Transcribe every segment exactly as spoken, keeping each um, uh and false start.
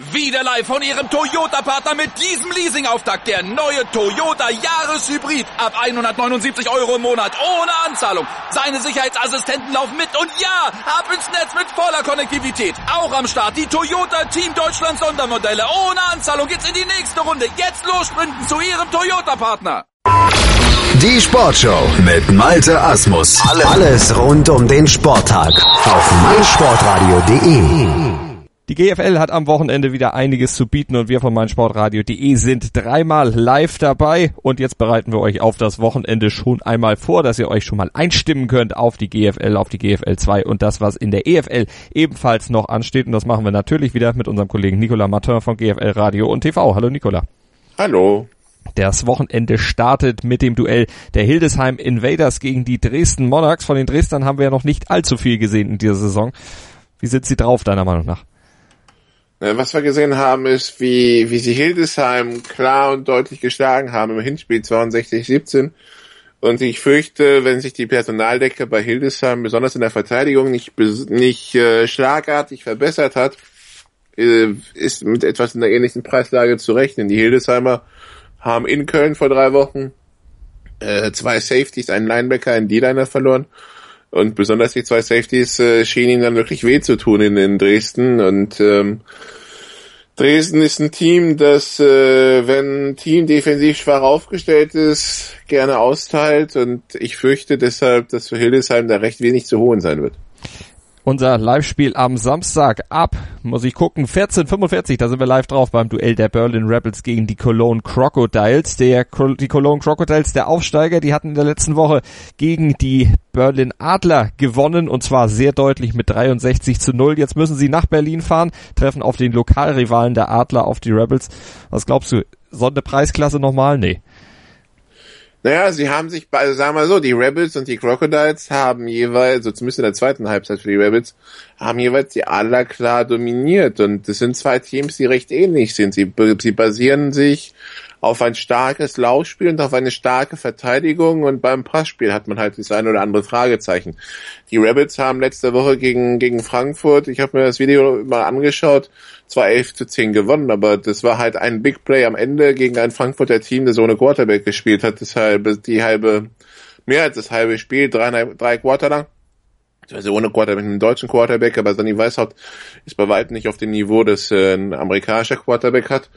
Wieder live von Ihrem Toyota-Partner mit diesem Leasing-Auftakt. Der neue Toyota Jahreshybrid. Ab hundertneunundsiebzig Euro im Monat. Ohne Anzahlung. Seine Sicherheitsassistenten laufen mit. Und ja, ab ins Netz mit voller Konnektivität. Auch am Start die Toyota Team Deutschland Sondermodelle. Ohne Anzahlung geht's in die nächste Runde. Jetzt los sprinten zu Ihrem Toyota-Partner. Die Sportshow mit Malte Asmus. Alles rund um den Sporttag auf meinsportradio punkt de. Die G F L hat am Wochenende wieder einiges zu bieten und wir von meinsportradio punkt de sind dreimal live dabei und jetzt bereiten wir euch auf das Wochenende schon einmal vor, dass ihr euch schon mal einstimmen könnt auf die G F L, auf die G F L zwei und das, was in der E F L ebenfalls noch ansteht, und das machen wir natürlich wieder mit unserem Kollegen Nicolas Martin von G F L Radio und T V. Hallo Nicolas. Hallo. Das Wochenende startet mit dem Duell der Hildesheim Invaders gegen die Dresden Monarchs. Von den Dresdnern haben wir ja noch nicht allzu viel gesehen in dieser Saison. Wie sind sie drauf, deiner Meinung nach? Was wir gesehen haben, ist, wie wie sie Hildesheim klar und deutlich geschlagen haben im Hinspiel zweiundsechzig siebzehn. Und ich fürchte, wenn sich die Personaldecke bei Hildesheim besonders in der Verteidigung nicht nicht äh, schlagartig verbessert hat, äh, ist mit etwas in der ähnlichen Preislage zu rechnen. Die Hildesheimer haben in Köln vor drei Wochen äh, zwei Safeties, einen Linebacker, einen D-Liner verloren. Und besonders die zwei Safeties äh, schienen ihnen dann wirklich weh zu tun in, in Dresden. Und ähm, Dresden ist ein Team, das, äh, wenn ein Team defensiv schwach aufgestellt ist, gerne austeilt. Und ich fürchte deshalb, dass für Hildesheim da recht wenig zu holen sein wird. Unser Live-Spiel am Samstag ab, muss ich gucken, vierzehn Uhr fünfundvierzig, da sind wir live drauf beim Duell der Berlin Rebels gegen die Cologne Crocodiles. Der, die Cologne Crocodiles, der Aufsteiger, die hatten in der letzten Woche gegen die Berlin Adler gewonnen und zwar sehr deutlich mit dreiundsechzig zu null. Jetzt müssen sie nach Berlin fahren, treffen auf den Lokalrivalen der Adler, auf die Rebels. Was glaubst du, Sonderpreisklasse nochmal? Nee. Naja, sie haben sich, also sagen wir so, die Rebels und die Crocodiles haben jeweils, so zumindest in der zweiten Halbzeit für die Rebels, haben jeweils die Adler klar dominiert. Und das sind zwei Teams, die recht ähnlich sind. Sie, sie basieren sich auf ein starkes Laufspiel und auf eine starke Verteidigung, und beim Passspiel hat man halt das ein oder andere Fragezeichen. Die Rebels haben letzte Woche gegen gegen Frankfurt, ich habe mir das Video mal angeschaut, zwar elf zu zehn gewonnen, aber das war halt ein Big Play am Ende gegen ein Frankfurter Team, das ohne Quarterback gespielt hat, deshalb die halbe, mehr als das halbe Spiel, drei, drei Quarter lang. Also ohne Quarterback, einen deutschen Quarterback, aber Sonny Weishaupt ist bei weitem nicht auf dem Niveau, das äh, ein amerikanischer Quarterback hat.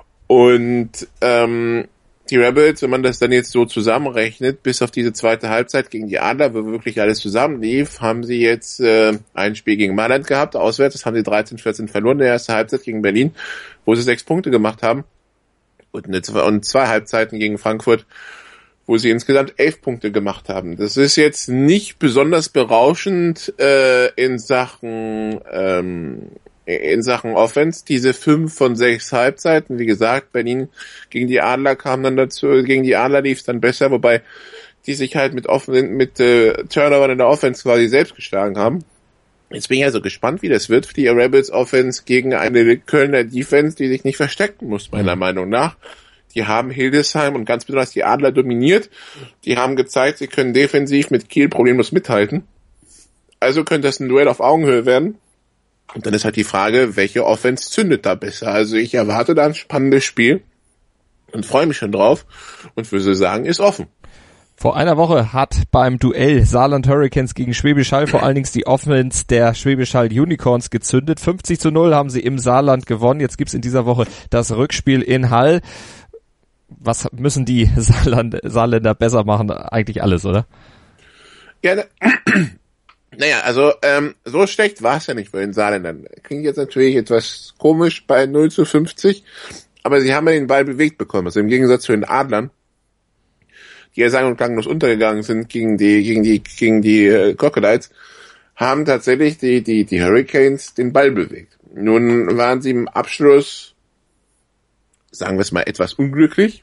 Und ähm, die Rebels, wenn man das dann jetzt so zusammenrechnet, bis auf diese zweite Halbzeit gegen die Adler, wo wirklich alles zusammenlief, haben sie jetzt äh, ein Spiel gegen Mailand gehabt, auswärts, das haben sie dreizehn vierzehn verloren, in der ersten Halbzeit gegen Berlin, wo sie sechs Punkte gemacht haben, und, eine, und zwei Halbzeiten gegen Frankfurt, wo sie insgesamt elf Punkte gemacht haben. Das ist jetzt nicht besonders berauschend äh, in Sachen ähm, in Sachen Offense, diese fünf von sechs Halbzeiten. Wie gesagt, Berlin gegen die Adler kam dann dazu, gegen die Adler lief es dann besser, wobei die sich halt mit offen, mit äh, Turnover in der Offense quasi selbst geschlagen haben. Jetzt bin ich also gespannt, wie das wird für die Rebels Offense gegen eine Kölner Defense, die sich nicht verstecken muss, meiner Meinung nach. Die haben Hildesheim und ganz besonders die Adler dominiert. Die haben gezeigt, sie können defensiv mit Kiel problemlos mithalten. Also könnte das ein Duell auf Augenhöhe werden. Und dann ist halt die Frage, welche Offense zündet da besser? Also ich erwarte da ein spannendes Spiel und freue mich schon drauf und würde sagen, ist offen. Vor einer Woche hat beim Duell Saarland Hurricanes gegen Schwäbisch Hall vor allen Dingen die Offense der Schwäbisch Hall Unicorns gezündet. fünfzig zu null haben sie im Saarland gewonnen. Jetzt gibt's in dieser Woche das Rückspiel in Hall. Was müssen die Saarland, Saarländer besser machen? Eigentlich alles, oder? Ja, ne, naja, also ähm, so schlecht war es ja nicht bei den Saarländern. Klingt jetzt natürlich etwas komisch bei null zu fünfzig, aber sie haben ja den Ball bewegt bekommen. Also im Gegensatz zu den Adlern, die ja sang- und klanglos untergegangen sind gegen die gegen die gegen die äh, Crocodiles, haben tatsächlich die die die Hurricanes den Ball bewegt. Nun waren sie im Abschluss, sagen wir es mal, etwas unglücklich,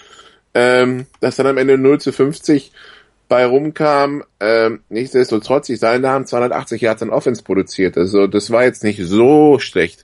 ähm, dass dann am Ende null zu fünfzig bei rumkam. Ähm, nichtsdestotrotz, die Saarländer haben zweihundertachtzig Yards an Offense produziert, also das war jetzt nicht so schlecht.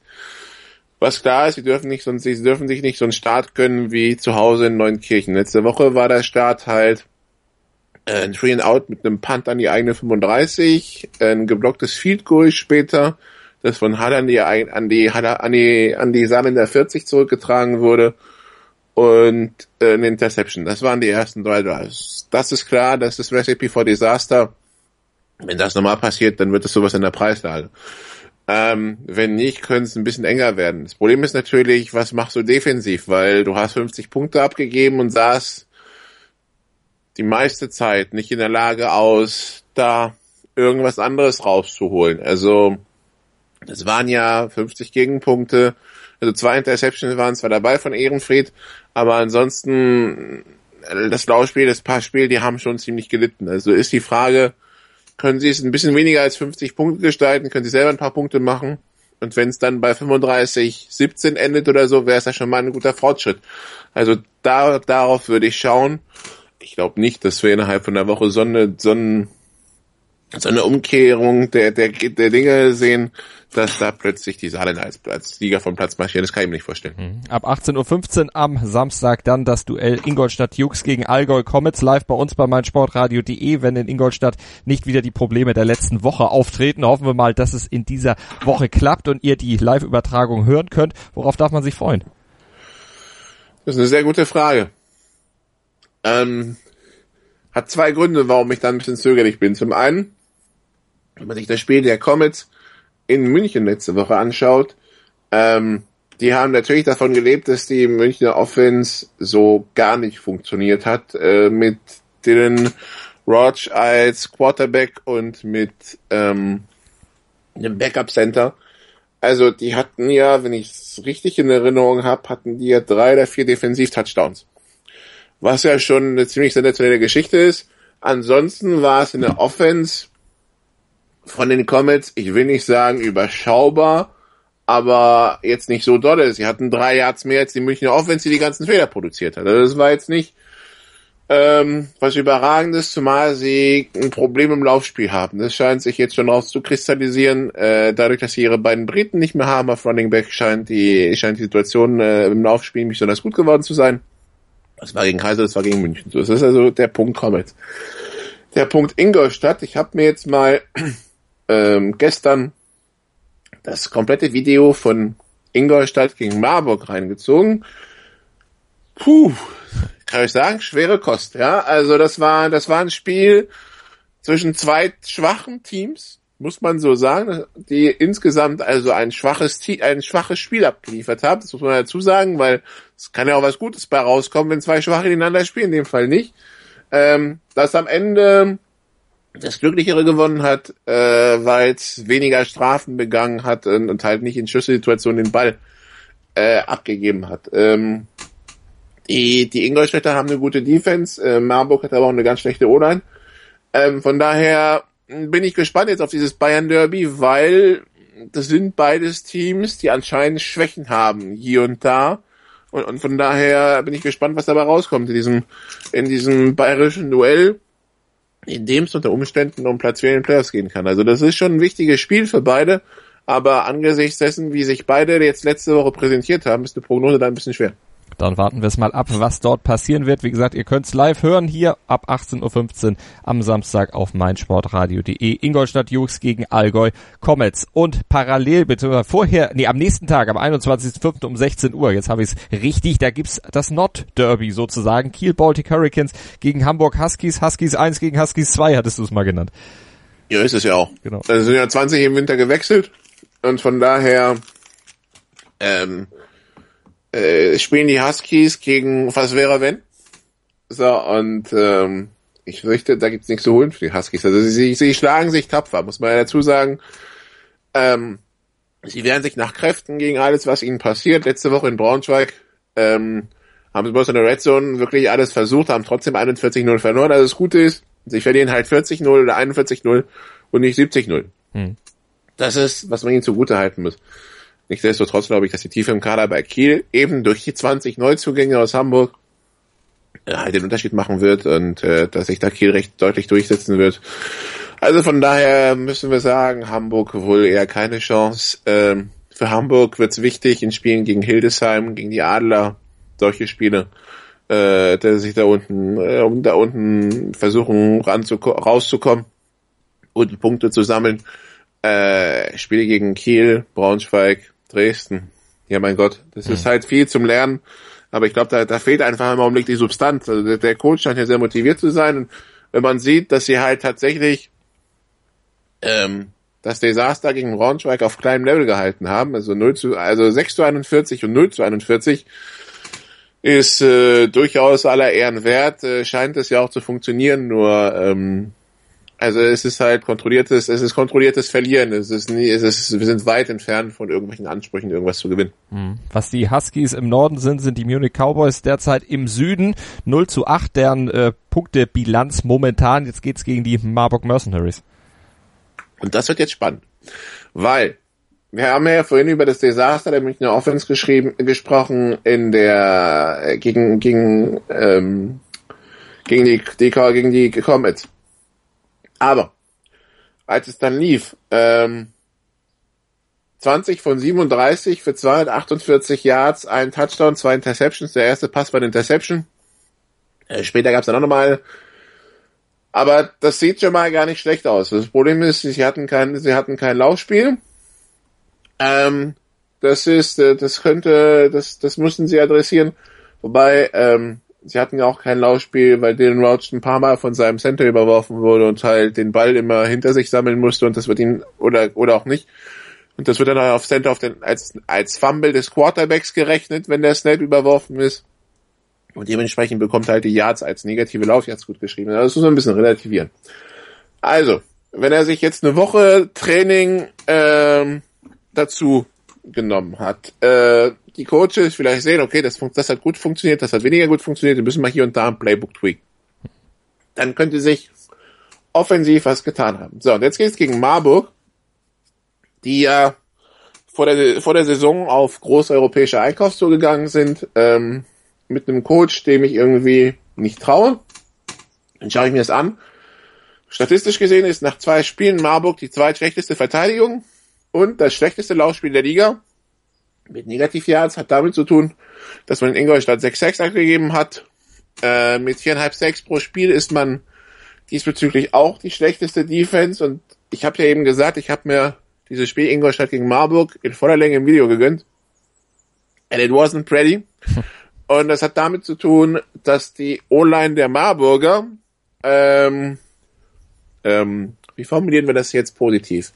Was klar ist, sie dürfen nicht sonst, sie dürfen sich nicht so einen Start gönnen wie zu Hause in Neunkirchen. Letzte Woche war der Start halt äh, ein Three and Out mit einem Punt an die eigene fünfunddreißig, ein geblocktes Field Goal später, das von Haller an die, an die, an die, an die Saarländer vierzig zurückgetragen wurde und äh, eine Interception. Das waren die ersten drei Drives. Das ist klar, das ist Recipe for Disaster. Wenn das normal passiert, dann wird es sowas in der Preislage. Ähm, wenn nicht, könnte es ein bisschen enger werden. Das Problem ist natürlich, was machst du defensiv? Weil du hast fünfzig Punkte abgegeben und sahst die meiste Zeit nicht in der Lage aus, da irgendwas anderes rauszuholen. Also, das waren ja fünfzig Gegenpunkte. Also zwei Interceptions waren zwar dabei von Ehrenfried, aber ansonsten das Laufspiel, das Passspiel, die haben schon ziemlich gelitten. Also ist die Frage, können sie es ein bisschen weniger als fünfzig Punkte gestalten, können sie selber ein paar Punkte machen und wenn es dann bei fünfunddreißig siebzehn endet oder so, wäre es ja schon mal ein guter Fortschritt. Also da, darauf würde ich schauen. Ich glaube nicht, dass wir innerhalb von einer Woche so eine, so eine, so eine Umkehrung der, der, der Dinge sehen, dass da plötzlich die Saarländer als Platz, Liga vom Platz marschieren. Das kann ich mir nicht vorstellen. Ab achtzehn Uhr fünfzehn am Samstag dann das Duell Ingolstadt Jux gegen Allgäu Comets live bei uns bei meinsportradio punkt de. Wenn in Ingolstadt nicht wieder die Probleme der letzten Woche auftreten, hoffen wir mal, dass es in dieser Woche klappt und ihr die Live-Übertragung hören könnt. Worauf darf man sich freuen? Das ist eine sehr gute Frage. Ähm, hat zwei Gründe, warum ich da ein bisschen zögerlich bin. Zum einen, wenn man sich das Spiel der Comets in München letzte Woche anschaut, ähm, die haben natürlich davon gelebt, dass die Münchner Offense so gar nicht funktioniert hat, äh, mit Dylan Roach als Quarterback und mit ähm, einem Backup-Center. Also die hatten ja, wenn ich es richtig in Erinnerung habe, hatten die ja drei oder vier Defensiv-Touchdowns. Was ja schon eine ziemlich sensationelle Geschichte ist. Ansonsten war es in der Offense von den Comets, ich will nicht sagen überschaubar, aber jetzt nicht so dolle. Sie hatten drei Yards mehr als die Münchner Offense, die die ganzen Fehler produziert hat. Also das war jetzt nicht ähm, was Überragendes, zumal sie ein Problem im Laufspiel haben. Das scheint sich jetzt schon rauszukristallisieren. Äh, dadurch, dass sie ihre beiden Briten nicht mehr haben auf Running Back, scheint die, scheint die Situation äh, im Laufspiel nicht besonders gut geworden zu sein. Das war gegen Kaiser, das war gegen München. Das ist also der Punkt Comets. Der Punkt Ingolstadt, ich habe mir jetzt mal ähm, gestern das komplette Video von Ingolstadt gegen Marburg reingezogen. Puh, kann ich sagen, schwere Kost, ja. Also das war, das war ein Spiel zwischen zwei schwachen Teams, muss man so sagen, die insgesamt also ein schwaches, ein schwaches Spiel abgeliefert haben. Das muss man dazu sagen, weil es kann ja auch was Gutes bei rauskommen, wenn zwei Schwache gegeneinander spielen, in dem Fall nicht. Ähm, dass am Ende das Glücklichere gewonnen hat, äh, weil es weniger Strafen begangen hat und, und halt nicht in Schlüsselsituationen den Ball äh, abgegeben hat. Ähm, die, die Ingolstädter haben eine gute Defense, äh, Marburg hat aber auch eine ganz schlechte O-Line. Ähm, von daher bin ich gespannt jetzt auf dieses Bayern-Derby, weil das sind beides Teams, die anscheinend Schwächen haben, hier und da. Und, und von daher bin ich gespannt, was dabei rauskommt in diesem, in diesem bayerischen Duell, in dem es unter Umständen um Platz vier in den Playoffs gehen kann. Also das ist schon ein wichtiges Spiel für beide, aber angesichts dessen, wie sich beide jetzt letzte Woche präsentiert haben, ist eine Prognose da ein bisschen schwer. Dann warten wir es mal ab, was dort passieren wird. Wie gesagt, ihr könnt es live hören hier ab achtzehn Uhr fünfzehn am Samstag auf meinsportradio punkt de. Ingolstadt Jux gegen Allgäu Comets. Und parallel, bitte vorher, nee, am nächsten Tag, am einundzwanzigsten fünften um sechzehn Uhr, jetzt habe ich es richtig, da gibt's das Nord-Derby sozusagen. Kiel Baltic Hurricanes gegen Hamburg Huskies. Huskies eins gegen Huskies zwei, hattest du es mal genannt. Ja, ist es ja auch. Genau. Also sind ja zwanzig im Winter gewechselt und von daher ähm, Äh, spielen die Huskies gegen was wäre wenn? So, und ähm, ich fürchte, da gibt's nichts zu holen für die Huskies. Also sie, sie schlagen sich tapfer, muss man ja dazu sagen. Ähm, sie wehren sich nach Kräften gegen alles, was ihnen passiert. Letzte Woche in Braunschweig ähm, haben sie bloß in der Red Zone wirklich alles versucht, haben trotzdem einundvierzig null verloren. Also das Gute ist, sie verlieren halt vierzig null oder einundvierzig null und nicht siebzig null. Hm. Das ist, was man ihnen zugute halten muss. Nichtsdestotrotz glaube ich, dass die Tiefe im Kader bei Kiel eben durch die zwanzig Neuzugänge aus Hamburg äh, halt den Unterschied machen wird und äh, dass sich da Kiel recht deutlich durchsetzen wird. Also von daher müssen wir sagen, Hamburg wohl eher keine Chance. Ähm, für Hamburg wird es wichtig in Spielen gegen Hildesheim, gegen die Adler, solche Spiele, äh, dass sich da unten, äh, um da unten versuchen ranzuko- rauszukommen und Punkte zu sammeln. äh, Spiele gegen Kiel, Braunschweig, Dresden. Ja, mein Gott, das mhm. ist halt viel zum Lernen. Aber ich glaube, da, da fehlt einfach im Augenblick die Substanz. Also der, der Coach scheint ja sehr motiviert zu sein. Und wenn man sieht, dass sie halt tatsächlich ähm, das Desaster gegen Braunschweig auf kleinem Level gehalten haben, also null zu, also sechs zu einundvierzig und null zu einundvierzig, ist äh, durchaus aller Ehren wert. Äh, scheint es ja auch zu funktionieren. Nur ähm, also es ist halt kontrolliertes, es ist kontrolliertes Verlieren. Es ist nie, es ist, wir sind weit entfernt von irgendwelchen Ansprüchen, irgendwas zu gewinnen. Was die Huskies im Norden sind, sind die Munich Cowboys derzeit im Süden. null zu acht, deren äh, Punktebilanz momentan. Jetzt geht's gegen die Marburg Mercenaries. Und das wird jetzt spannend, weil wir haben ja vorhin über das Desaster der Münchner Offense geschrieben, gesprochen in der äh, gegen gegen ähm, gegen die, die gegen die Comets. Aber als es dann lief, ähm, zwanzig von siebenunddreißig für zweihundertachtundvierzig Yards, ein Touchdown, zwei Interceptions. Der erste Pass war eine Interception. Äh, später gab es dann auch nochmal. Aber das sieht schon mal gar nicht schlecht aus. Das Problem ist, sie hatten kein, sie hatten kein Laufspiel. Ähm, das ist, das könnte, das, das mussten sie adressieren. Wobei, ähm, sie hatten ja auch kein Laufspiel, weil Dylan Rauch ein paar Mal von seinem Center überworfen wurde und halt den Ball immer hinter sich sammeln musste und das wird ihn, oder, oder auch nicht. Und das wird dann auf Center auf den, als, als Fumble des Quarterbacks gerechnet, wenn der Snap überworfen ist. Und dementsprechend bekommt halt die Yards als negative Laufyards gut geschrieben. Also das muss man ein bisschen relativieren. Also, wenn er sich jetzt eine Woche Training, ähm, dazu genommen hat, äh, die Coaches vielleicht sehen, okay, das, das hat gut funktioniert, das hat weniger gut funktioniert, wir müssen mal hier und da ein Playbook tweaken. Dann könnte sich offensiv was getan haben. So, und jetzt geht's gegen Marburg, die ja vor der, vor der Saison auf große europäische Einkaufstour gegangen sind, ähm, mit einem Coach, dem ich irgendwie nicht traue. Dann schaue ich mir das an. Statistisch gesehen ist nach zwei Spielen Marburg die zweitschlechteste Verteidigung und das schlechteste Laufspiel der Liga. Mit Negativ-Yards hat damit zu tun, dass man in Ingolstadt sechs Sacks abgegeben hat. Äh, mit viereinhalb Sacks pro Spiel ist man diesbezüglich auch die schlechteste Defense. Und ich habe ja eben gesagt, ich habe mir dieses Spiel Ingolstadt gegen Marburg in voller Länge im Video gegönnt. And it wasn't pretty. Und das hat damit zu tun, dass die O-Line der Marburger, ähm, ähm, wie formulieren wir das jetzt positiv?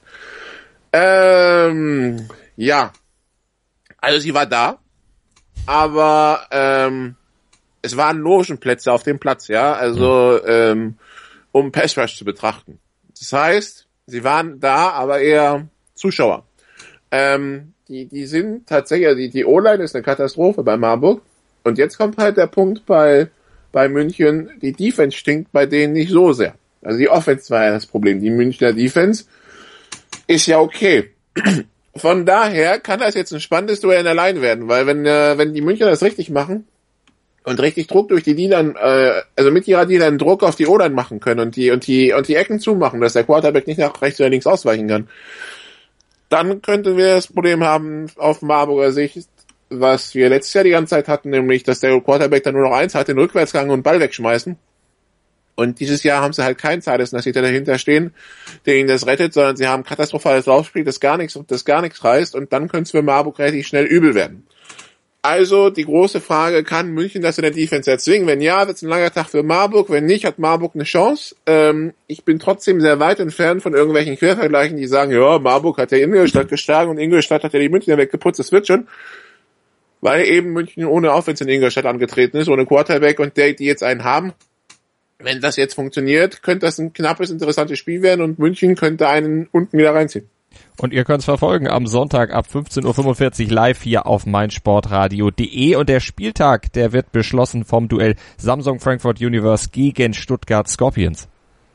Ähm, ja, also sie war da, aber ähm, es waren Logenplätze auf dem Platz, ja, also ähm, um Pass Rush zu betrachten. Das heißt, sie waren da, aber eher Zuschauer. Ähm, die die sind tatsächlich, die die O-Line ist eine Katastrophe bei Marburg. Und jetzt kommt halt der Punkt bei bei München, die Defense stinkt bei denen nicht so sehr. Also die Offense war ja das Problem. Die Münchner Defense ist ja okay. Von daher kann das jetzt ein spannendes Duell in der Line werden, weil wenn äh, wenn die Münchner das richtig machen und richtig Druck durch die D-Line, äh, also mit ihrer D-Line Druck auf die O-Line machen können und die und die und die Ecken zumachen, dass der Quarterback nicht nach rechts oder links ausweichen kann, dann könnten wir das Problem haben auf Marburger Sicht, was wir letztes Jahr die ganze Zeit hatten, nämlich, dass der Quarterback dann nur noch eins hat, den Rückwärtsgang und Ball wegschmeißen. Und dieses Jahr haben sie halt keinen Sideline-Center dahinter stehen, der ihnen das rettet, sondern sie haben katastrophales Laufspiel, das gar nichts, das gar nichts reißt, und dann könnte es für Marburg relativ schnell übel werden. Also, die große Frage, kann München das in der Defense erzwingen? Wenn ja, wird es ein langer Tag für Marburg. Wenn nicht, hat Marburg eine Chance. Ähm, ich bin trotzdem sehr weit entfernt von irgendwelchen Quervergleichen, die sagen, ja, Marburg hat ja Ingolstadt geschlagen und Ingolstadt hat ja die Münchner weggeputzt, das wird schon. Weil eben München ohne Offense in Ingolstadt angetreten ist, ohne Quarterback, und der, die jetzt einen haben. Wenn das jetzt funktioniert, könnte das ein knappes, interessantes Spiel werden und München könnte einen unten wieder reinziehen. Und ihr könnt es verfolgen am Sonntag ab fünfzehn Uhr fünfundvierzig live hier auf meinsportradio punkt de, und der Spieltag, der wird beschlossen vom Duell Samsung Frankfurt Universe gegen Stuttgart Scorpions.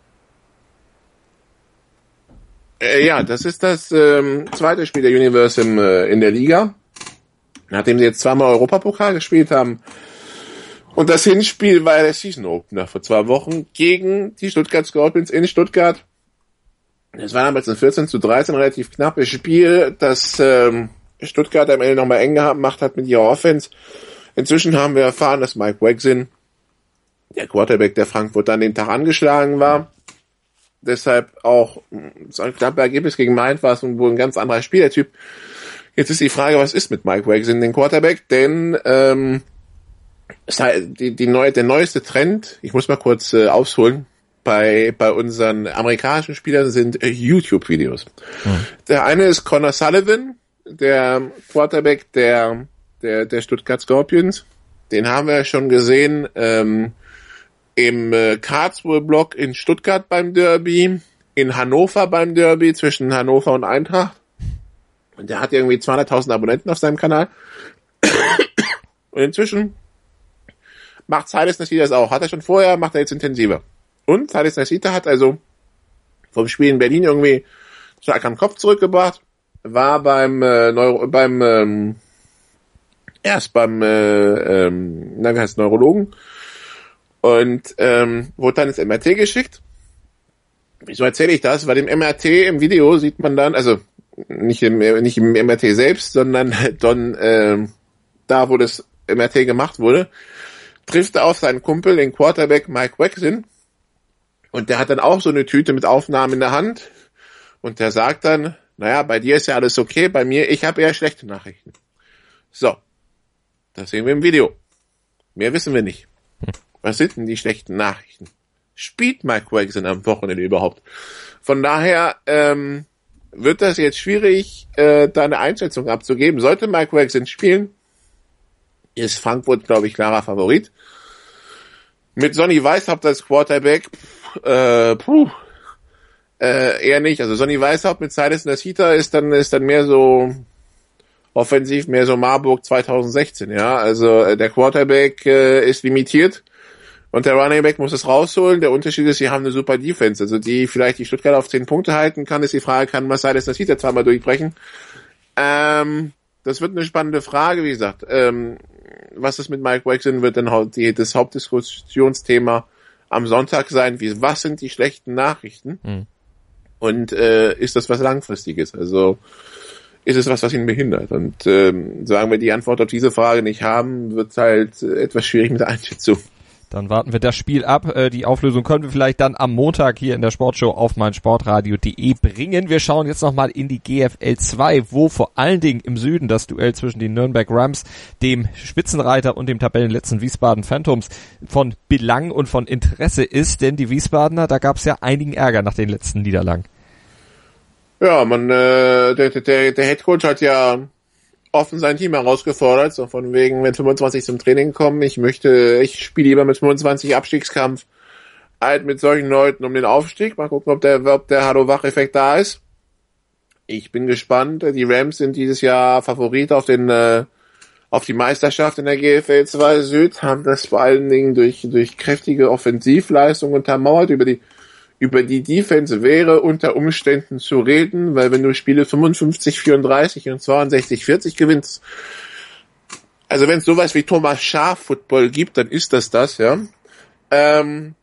Äh, ja, das ist das ähm, zweite Spiel der Universe im, äh, in der Liga. Nachdem sie jetzt zweimal Europapokal gespielt haben. Und das Hinspiel war der Season Opener vor zwei Wochen gegen die Stuttgart Scorpions in Stuttgart. Es war damals ein vierzehn zu dreizehn relativ knappes Spiel, das ähm, Stuttgart am Ende nochmal eng gemacht hat mit ihrer Offense. Inzwischen haben wir erfahren, dass Mike Wegsin, der Quarterback der Frankfurt, an dem Tag angeschlagen war. deshalb auch so ein knappes Ergebnis gegen Mainz war es wohl ein ganz anderer Spielertyp. Jetzt ist die Frage, was ist mit Mike Wagson, den Quarterback? Denn ähm, die, die neue, der neueste Trend, ich muss mal kurz äh, ausholen, bei bei unseren amerikanischen Spielern sind äh, YouTube-Videos. Hm. Der eine ist Connor Sullivan, der Quarterback der der der Stuttgart Scorpions. Den haben wir schon gesehen ähm, im äh, Karlsruhe-Block in Stuttgart beim Derby, in Hannover beim Derby zwischen Hannover und Eintracht. Und der hat irgendwie zweihunderttausend Abonnenten auf seinem Kanal. Und inzwischen macht Silas Nasita das auch. Hat er schon vorher, macht er jetzt intensiver. Und Silas Nasita hat also vom Spiel in Berlin irgendwie stark am Kopf zurückgebracht, war beim äh, Neuro, beim ähm, erst beim äh, ähm, na, wie heißt Neurologen und ähm, wurde dann ins M R T geschickt. Wieso erzähle ich das? Weil im M R T im Video sieht man dann, also nicht im nicht im M R T selbst, sondern dann äh, da, wo das M R T gemacht wurde, trifft er auf seinen Kumpel, den Quarterback Mike Wagson, und der hat dann auch so eine Tüte mit Aufnahmen in der Hand und der sagt dann, naja, bei dir ist ja alles okay, bei mir, ich habe eher schlechte Nachrichten. So, das sehen wir im Video. Mehr wissen wir nicht. Was sind denn die schlechten Nachrichten? Spielt Mike Wagson am Wochenende überhaupt? Von daher ähm, wird das jetzt schwierig, äh, da eine Einschätzung abzugeben. Sollte Mike Wagson spielen, ist Frankfurt, glaube ich, klarer Favorit. Mit Sonny Weishaupt als Quarterback, äh, puh, äh, eher nicht. Also Sonny Weishaupt mit Silas Nasita ist dann ist dann mehr so offensiv, mehr so Marburg zwanzig sechzehn, ja. Also äh, der Quarterback äh, ist limitiert und der Running Back muss es rausholen. Der Unterschied ist, sie haben eine super Defense, also die vielleicht die Stuttgart auf zehn Punkte halten kann. Ist die Frage, kann man Silas Nasita zweimal durchbrechen? Ähm, das wird eine spannende Frage, wie gesagt. Ähm, was ist mit Mike Wagson, wird dann die, das Hauptdiskussionsthema am Sonntag sein. Wie, was sind die schlechten Nachrichten? Mhm. Und äh, ist das was Langfristiges? Also ist es was, was ihn behindert? Und ähm, sagen wir die Antwort auf diese Frage nicht haben, wird halt äh, etwas schwierig mit der Einschätzung. Dann warten wir das Spiel ab. Die Auflösung können wir vielleicht dann am Montag hier in der Sportshow auf meinsportradio punkt de bringen. Wir schauen jetzt nochmal in die G F L zwei, wo vor allen Dingen im Süden das Duell zwischen den Nürnberg Rams, dem Spitzenreiter und dem Tabellenletzten Wiesbaden Phantoms von Belang und von Interesse ist. Denn die Wiesbadener, da gab es ja einigen Ärger nach den letzten Niederlagen. Ja, man, äh, der, der, der Headcoach hat ja offen sein Team herausgefordert, so von wegen, wenn fünfundzwanzig zum Training kommen, ich möchte, ich spiele lieber mit fünfundzwanzig Abstiegskampf, halt mit solchen Leuten um den Aufstieg. Mal gucken, ob der, ob der Hallo-Wach-Effekt da ist. Ich bin gespannt. Die Rams sind dieses Jahr Favorit auf den, äh, auf die Meisterschaft in der G F L zwei Süd, haben das vor allen Dingen durch, durch kräftige Offensivleistung untermauert. Über die, über die Defense wäre unter Umständen zu reden, weil wenn du Spiele fünfundfünfzig vierunddreißig und zweiundsechzig vierzig gewinnst, also wenn es sowas wie Thomas Schaaf Football gibt, dann ist das das, ja. Ähm,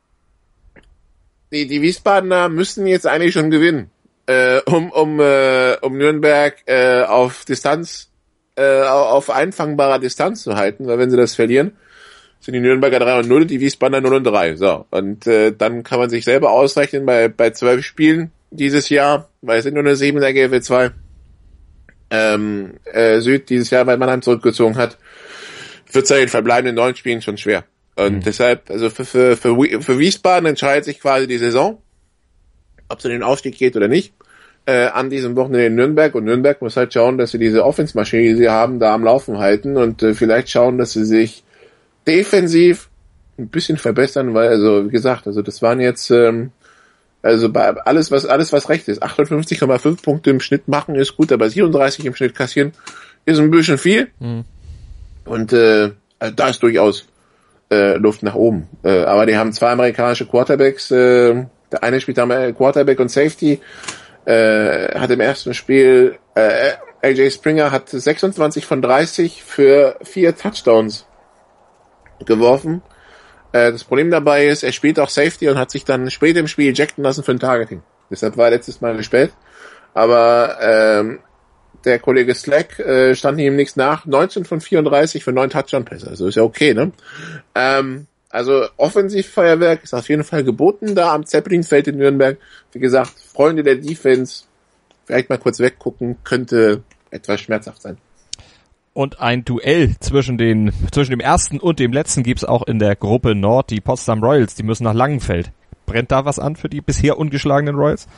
die, die Wiesbadener müssen jetzt eigentlich schon gewinnen, äh, um, um, äh, um Nürnberg äh, auf Distanz, äh, auf einfangbarer Distanz zu halten, weil wenn sie das verlieren, sind die Nürnberger drei und null, die Wiesbadener null und drei. So, und äh, dann kann man sich selber ausrechnen bei bei zwölf Spielen dieses Jahr, weil es sind nur eine sieben in der G F L zwei ähm, äh, Süd dieses Jahr, weil Mannheim zurückgezogen hat, wird es ja in den verbleibenden neun Spielen schon schwer. Und mhm. deshalb, also für, für, für, für Wiesbaden entscheidet sich quasi die Saison, ob es in den Aufstieg geht oder nicht, äh, an diesem Wochenende in Nürnberg. Und Nürnberg muss halt schauen, dass sie diese Offensmaschine, die sie haben, da am Laufen halten und äh, vielleicht schauen, dass sie sich defensiv ein bisschen verbessern, weil, also wie gesagt, also das waren jetzt ähm, also bei alles, was alles was recht ist, achtundfünfzig Komma fünf Punkte im Schnitt machen ist gut, aber siebenunddreißig im Schnitt kassieren ist ein bisschen viel. Mhm. Und äh, also da ist durchaus äh, Luft nach oben. Äh, aber die haben zwei amerikanische Quarterbacks, äh, der eine spielt am Quarterback und Safety, äh, hat im ersten Spiel äh, A J Springer hat sechsundzwanzig von dreißig für vier Touchdowns geworfen. Äh, das Problem dabei ist, er spielt auch Safety und hat sich dann später im Spiel ejecten lassen für ein Targeting. Deshalb war er letztes Mal gesperrt. Aber ähm, der Kollege Slack äh, stand ihm nichts nach. neunzehn von vierunddreißig für neun Touchdown-Pässe. Also ist ja okay, ne? Ähm, Also Offensivfeuerwerk ist auf jeden Fall geboten da am Zeppelinfeld in Nürnberg. Wie gesagt, Freunde der Defense, vielleicht mal kurz weggucken, könnte etwas schmerzhaft sein. Und ein Duell zwischen den zwischen dem ersten und dem letzten gibt's auch in der Gruppe Nord, die Potsdam Royals, die müssen nach Langenfeld. Brennt da was an für die bisher ungeschlagenen Royals?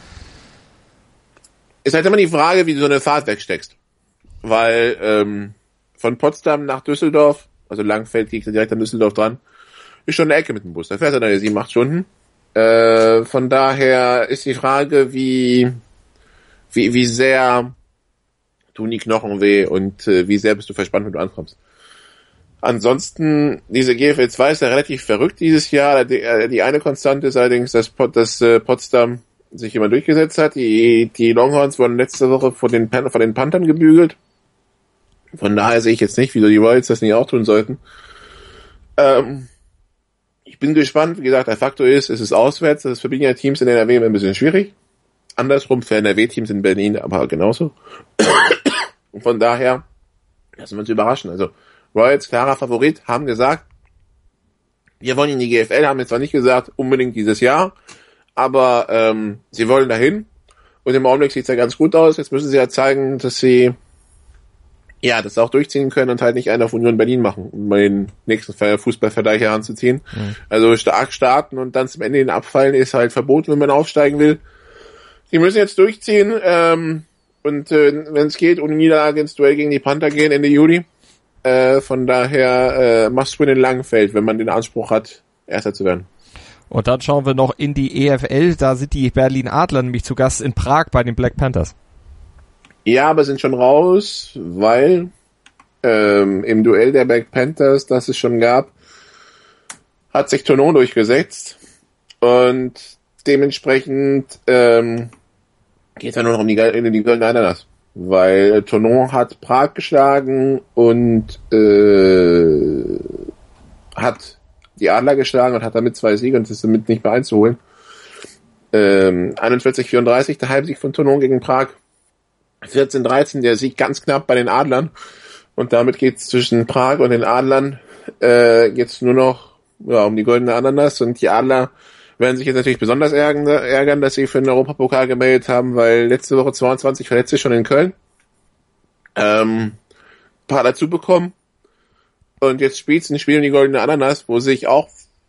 Ist halt immer die Frage, wie du so eine Fahrt wegsteckst. Weil ähm, von Potsdam nach Düsseldorf, also Langenfeld liegt direkt an Düsseldorf dran, ist schon eine Ecke mit dem Bus. Da fährt er dann sieben, acht Stunden. Äh, von daher ist die Frage, wie wie wie sehr tun die Knochen weh und äh, wie sehr bist du verspannt, wenn du ankommst. Ansonsten, diese G F L zwei ist ja relativ verrückt dieses Jahr. Die, äh, die eine Konstante ist allerdings, dass, Pot, dass äh, Potsdam sich immer durchgesetzt hat. Die, die Longhorns wurden letzte Woche von den, Pan- von den Panthern gebügelt. Von daher sehe ich jetzt nicht, wieso die Royals das nicht auch tun sollten. Ähm, ich bin gespannt. Wie gesagt, der Faktor ist, es ist auswärts. Das ist für Berliner-Teams in N R W immer ein bisschen schwierig. Andersrum für N R W-Teams in Berlin aber genauso. Und von daher lassen wir uns überraschen. Also Royals, klarer Favorit, haben gesagt, wir wollen in die G F L, haben jetzt zwar nicht gesagt, unbedingt dieses Jahr, aber ähm, sie wollen dahin. Und im Augenblick sieht es ja ganz gut aus. Jetzt müssen sie ja zeigen, dass sie ja das auch durchziehen können und halt nicht einen auf Union Berlin machen, um mal den nächsten Fußballvergleich heranzuziehen. Mhm. Also stark starten und dann zum Ende hin abfallen ist halt verboten, wenn man aufsteigen will. Die müssen jetzt durchziehen, ähm, und äh, wenn es geht, ohne Niederlage ins Duell gegen die Panther gehen Ende Juli. Äh, von daher äh, must win in Langenfeld, wenn man den Anspruch hat, Erster zu werden. Und dann schauen wir noch in die E F L. Da sind die Berlin Adler nämlich zu Gast in Prag bei den Black Panthers. Ja, aber sind schon raus, weil ähm, im Duell der Black Panthers, das es schon gab, hat sich Tonon durchgesetzt. Und dementsprechend ähm, geht es ja nur noch um die, die, die Golden Ananas. Weil Tonon hat Prag geschlagen und äh, hat die Adler geschlagen und hat damit zwei Siege und ist damit nicht mehr einzuholen. Ähm, einundvierzig vierunddreißig, der Heimsieg von Tonon gegen Prag. vierzehn dreizehn, der Sieg ganz knapp bei den Adlern. Und damit geht's zwischen Prag und den Adlern äh, jetzt nur noch ja, um die goldene Ananas. Und die Adler werden sich jetzt natürlich besonders ärgern, ärgern, dass sie für den Europapokal gemeldet haben, weil letzte Woche zweiundzwanzig Verletzte schon in Köln. Ähm, ein paar dazu bekommen. Und jetzt spielt es ein Spiel um die goldene Ananas, wo sich auch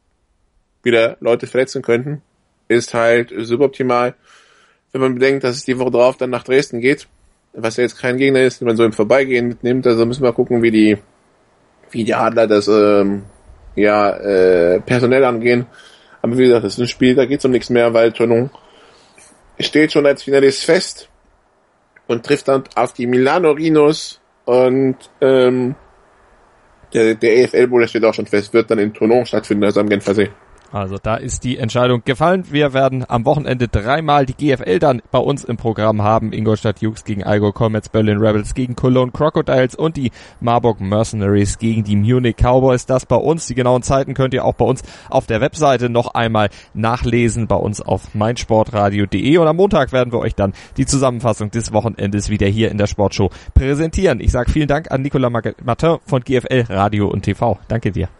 wieder Leute verletzen könnten. Ist halt suboptimal, wenn man bedenkt, dass es die Woche drauf dann nach Dresden geht. Was ja jetzt kein Gegner ist, den man so im Vorbeigehen mitnimmt. Also müssen wir gucken, wie die wie die Adler das ähm, ja äh, personell angehen. Aber wie gesagt, das ist ein Spiel, da geht's um nichts mehr, weil Tonon steht schon als Finalist fest und trifft dann auf die Milano Rhinos und ähm, der, der E F L Bowl, der steht auch schon fest, wird dann in Tonon stattfinden, also am Genfersee. Also da ist die Entscheidung gefallen. Wir werden am Wochenende dreimal die G F L dann bei uns im Programm haben. Ingolstadt Jukes gegen Allgäu Comets, Berlin Rebels gegen Cologne Crocodiles und die Marburg Mercenaries gegen die Munich Cowboys. Das bei uns. Die genauen Zeiten könnt ihr auch bei uns auf der Webseite noch einmal nachlesen, bei uns auf meinsportradio punkt de. Und am Montag werden wir euch dann die Zusammenfassung des Wochenendes wieder hier in der Sportshow präsentieren. Ich sage vielen Dank an Nicolas Martin von G F L Radio und T V. Danke dir.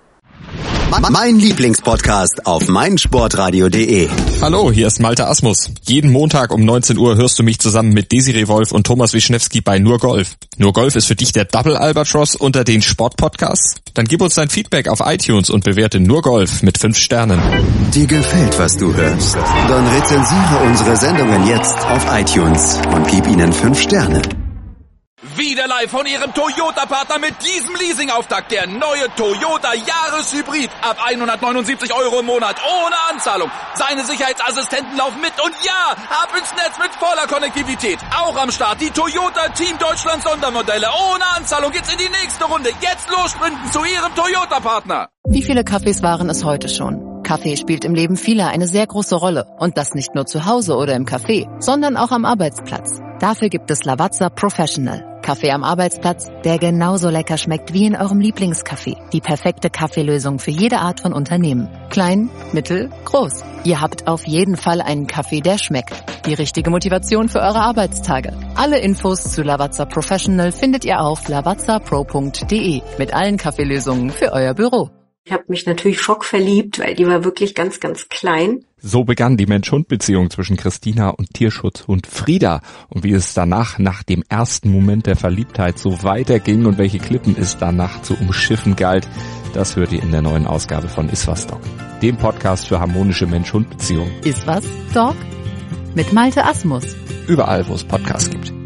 Mein Lieblingspodcast auf meinsportradio punkt de. Hallo, hier ist Malte Asmus. Jeden Montag um neunzehn Uhr hörst du mich zusammen mit Desiree Wolf und Thomas Wischnewski bei Nur Golf. Nur Golf ist für dich der Double Albatross unter den Sportpodcasts? Dann gib uns dein Feedback auf iTunes und bewerte Nur Golf mit fünf Sternen. Dir gefällt, was du hörst? Dann rezensiere unsere Sendungen jetzt auf iTunes und gib ihnen fünf Sterne. Wieder live von Ihrem Toyota-Partner mit diesem Leasing-Auftakt. Der neue Toyota Jahreshybrid. Ab hundertneunundsiebzig Euro im Monat. Ohne Anzahlung. Seine Sicherheitsassistenten laufen mit. Und ja, ab ins Netz mit voller Konnektivität. Auch am Start die Toyota Team Deutschland Sondermodelle. Ohne Anzahlung geht's in die nächste Runde. Jetzt los sprinten zu Ihrem Toyota-Partner. Wie viele Kaffees waren es heute schon? Kaffee spielt im Leben vieler eine sehr große Rolle. Und das nicht nur zu Hause oder im Café, sondern auch am Arbeitsplatz. Dafür gibt es Lavazza Professional. Kaffee am Arbeitsplatz, der genauso lecker schmeckt wie in eurem Lieblingscafé. Die perfekte Kaffeelösung für jede Art von Unternehmen. Klein, mittel, groß. Ihr habt auf jeden Fall einen Kaffee, der schmeckt. Die richtige Motivation für eure Arbeitstage. Alle Infos zu Lavazza Professional findet ihr auf lavazza pro punkt de mit allen Kaffeelösungen für euer Büro. Ich habe mich natürlich schockverliebt, weil die war wirklich ganz, ganz klein. So begann die Mensch-Hund-Beziehung zwischen Christina und Tierschutzhund Frieda. Und wie es danach, nach dem ersten Moment der Verliebtheit, so weiterging und welche Klippen es danach zu umschiffen galt, das hört ihr in der neuen Ausgabe von Iswas Dog, dem Podcast für harmonische Mensch-Hund-Beziehungen. Iswas Dog? Mit Malte Asmus. Überall, wo es Podcasts gibt.